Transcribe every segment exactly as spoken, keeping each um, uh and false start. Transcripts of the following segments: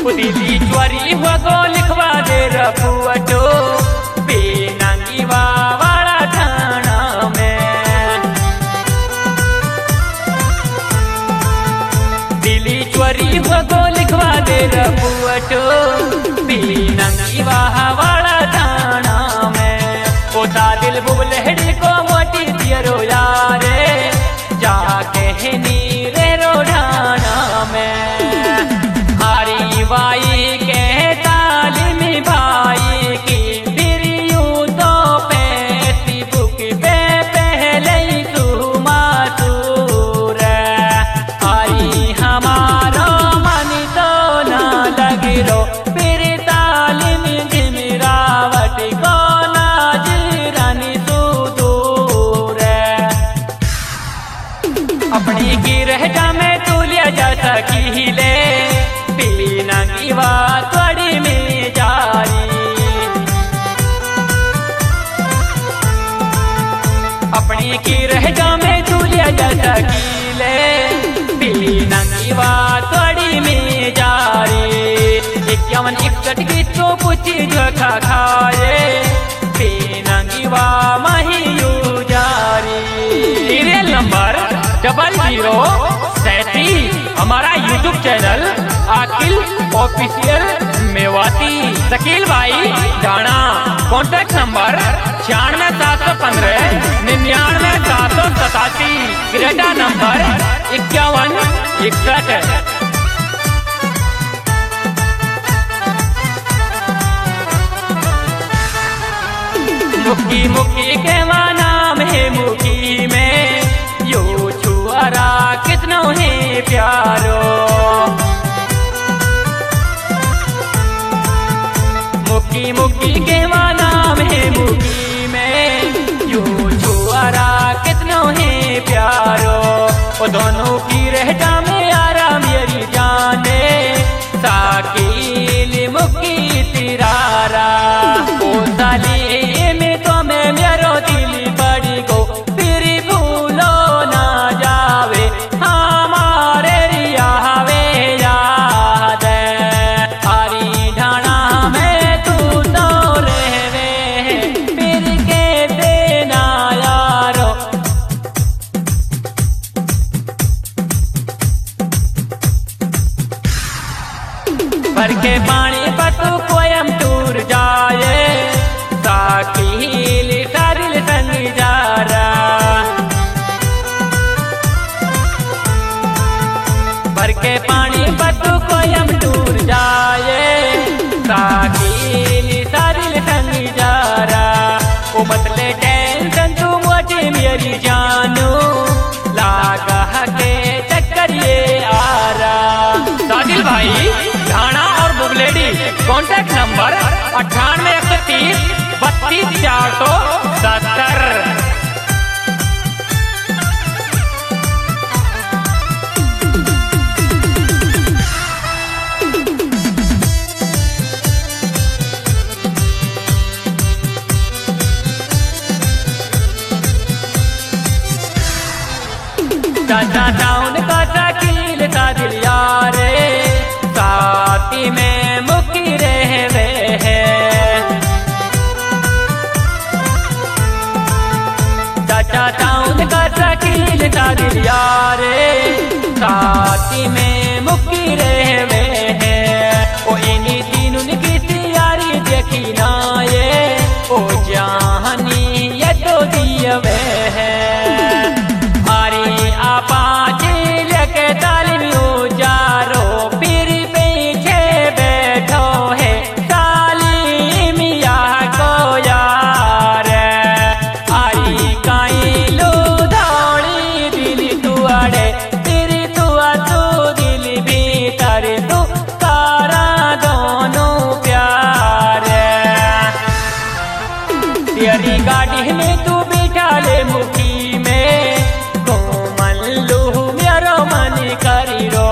दिली चोरी हो गो लिखवा दे रपुअटो बेनंगी वाला थाना में। दिली चोरी हो गो लिखवा दे रपुअटो बेनंगी वाला थाना में। ओता दिल बुबलहड़ी को मोटी दियरो यारे जाके नीरे रोढ़ाना में। हरी बाई के तालिम भाई की फिर यूं तो फेसबुक पे पहले ही सुमासूर। हरी हमारो मन तो ना लगी रो फिर तालिम जिमरावट को नाजरानी सुदूर। अपनी गिरहजा में तू ले जा सकी ले बेनंगी वाड़ी में जारी। अपनी गिरहजा में तू ले जा सकी ले बेनंगी वाड़ी में जारी। इक्यावन इकसठ की तो कुछ जो खा खाए बेनंगी वा महियू जारी। सीरियल नंबर डबल जीरो सैतीस हमारा YouTube channel Akhil official Mewati Shakeel भाई डाणा। कॉन्टैक्ट नंबर छियानवे सात सौ पंद्रह निन्यानवे सात सौ सतासी। क्रेटा नंबर इक्यावन इकसठ। मुक्की मुक्की के नाम है मुक्की में यो छुआरा कितनो है प्यारो। मुक्की मुक्की के नाम है मुक्की में यो छुआरा कितनो है प्यारो। वो दोनों की रहता में आराम मेरी जाने साकिल मुक्की तिरारा। ओ साली में तो मैं मेरो दिल बड़ी को फिर भूलो ना जावे हमारे रियावे याद। हरी ढाणा में तू तो रहवे फिर के देना यारो। भर के पानी पतू कोयमटूर जाए साकिल सारिल संग जारा। भर के पानी पतू कोयमटूर जाए साकिल सारिल संग जारा। ओ मतले टेंशन तू मोटी मेरी जानू लागा के चक्कर ये आरा। साजिल भाई ढाणा और बुबलेडी कॉन्टैक्ट नंबर अट्ठानवे एक सौ तीस बत्तीस चार सौ सत्तर। चाचा टाउन का शकील का दिल यारे साथी में मुक्की रहवे है। चाचा टाउन का शकील का दिल यारे साथी में मुक्की रहवे है। ओ इन्हीं तीनों की तैयारी देखी ना ये ओ जानी ये तो दियवे है। हरी आपा लेके तालिम जारो फिर पीछे बैठो है तालिम यहाँ को यार। हरी काई लो दौड़ी दिल तुआड़े फिर तुआ तू दिल भीतर तू तारा दोनों प्यार। तेरी गाड़ी में तू बिठा ले मुखी में घूमन लू मेरो मन करी रो।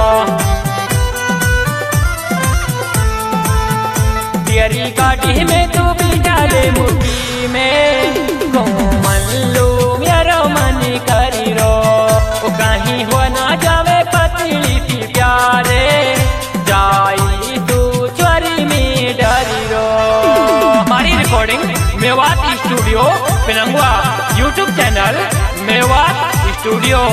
तेरी गाड़ी में तू बिठा ले मुखी में घूमन लू मेरो मन करी रो। ओ कहीं हो ना जावे पतली सी प्यारे जाई स्टूडियो पिनंगवा, यूट्यूब चैनल मेवात स्टूडियो।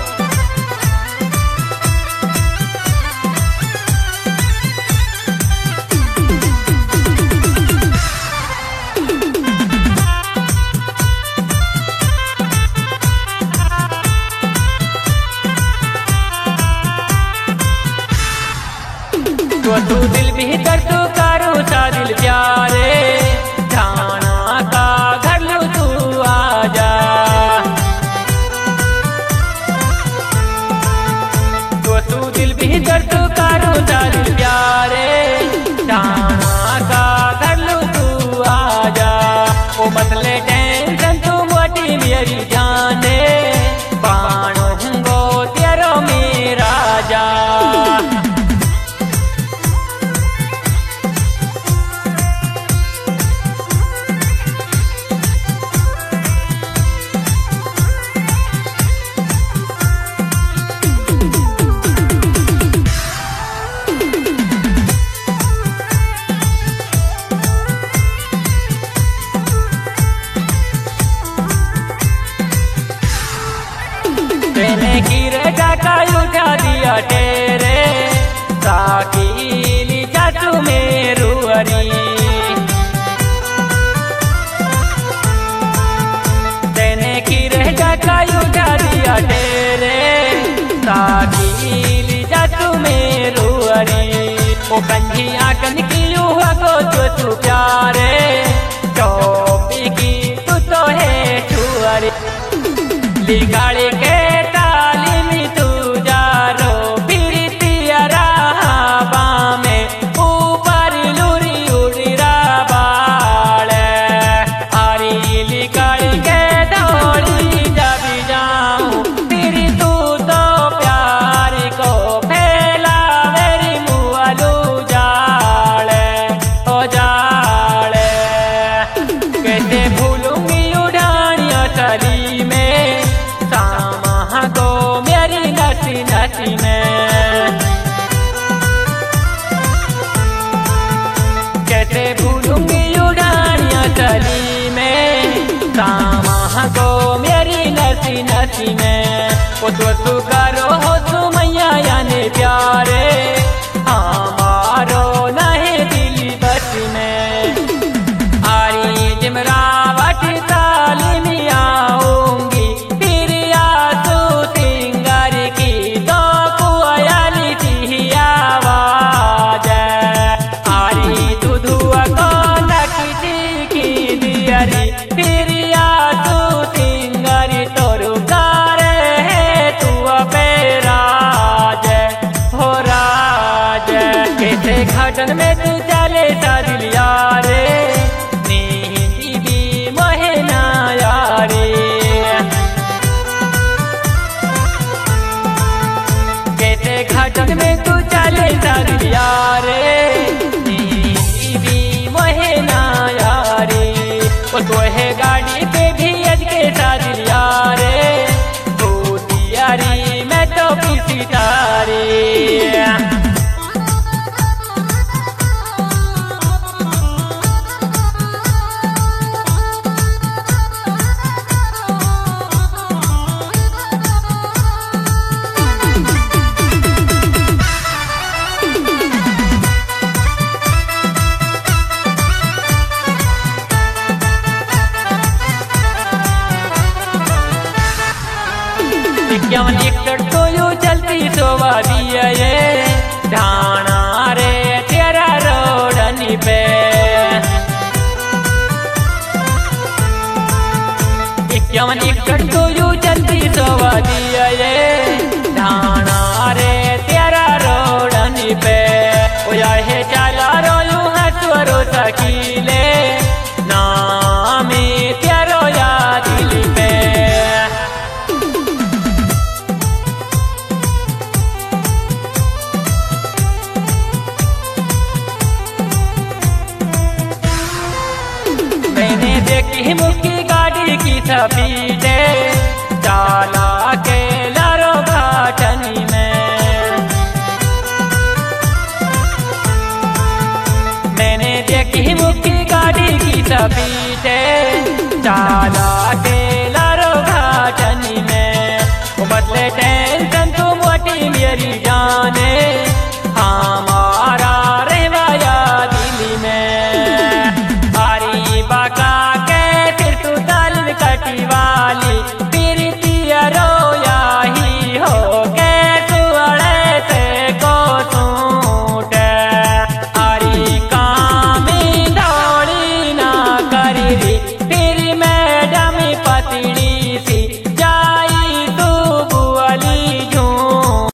तो तू दिल भीतर तू करो सा दिल प्यारे, जाना का घर लो तू आजा। तो तू दिल भीतर तू करो सा दिल प्यारे, जाना का घर लो तू आजा। ओ बदले टेंशन तू मोटी मेरी जाने, बाणो गो तेरो मेरा जा। तेने की रेखा का उठा दिया तेरे, साकीली चाचू मेरू हरी। तेने की रेखा का उठा दिया तेरे, साकीली चाचू मेरू हरी। ओ कंजी आकन की युवा को जो तू प्यारे, टोपी की तू तो है छुअरी। लिगाड़ी के ताली में तू जारो, फिर तियारा हवा में ऊपर लूरी उड़ीरा बाल। हरी लिगाड़ी के दौड़ी जब जाऊं, फिर तू तो प्यार को फैला मेरी मुआलू जाल हो जाल। कैसे भूलूंगी उड़ानिया चली में, सामा को मेरी नसी नसी में। कैसे भूलूंगी उड़ानिया चली में, सामा को मेरी नसी नसी में। ओ तो तू करो हो सुमैया यानी प्यारे, हमारो नहीं दिल बस में। आरी जिमरावट ताली में आऊंगी, फिर आसू सिंगर की तो कुआली की आवाज। आरी दूधुआ को नकची की दियरी, फिर आसू सिंगर तोरू गारे है तू पे राज हो राज। कैसे घटन में तू चले सा दिल यारे, नींद भी मोहे ना यारे। कैसे घटन में तू चले सा दिल यारे, नींद भी मोहे ना यारे। ओ तो है गाड़ी पे भी अज के सा दिल यारे, तू तियारी मैं तो पीसी तारी। इक्यावन एकड़ तो यू चलती शोभा दिया ये, ढाना रे तेरा रोडनी पे। इक्यावन एकड़ तो यू चलती शोभा दिया ये, ढाना रे तेरा रोडनी पे। ओ ये चला रोलू हसवरो सकीले, नामी तेरो या दिल पे। मैंने देखी मुक्की गाड़ी की स्पीडे, चाला के लारो घाटनी में। मैंने देखी मुक्की गाड़ी की स्पीडे, मेरी जाने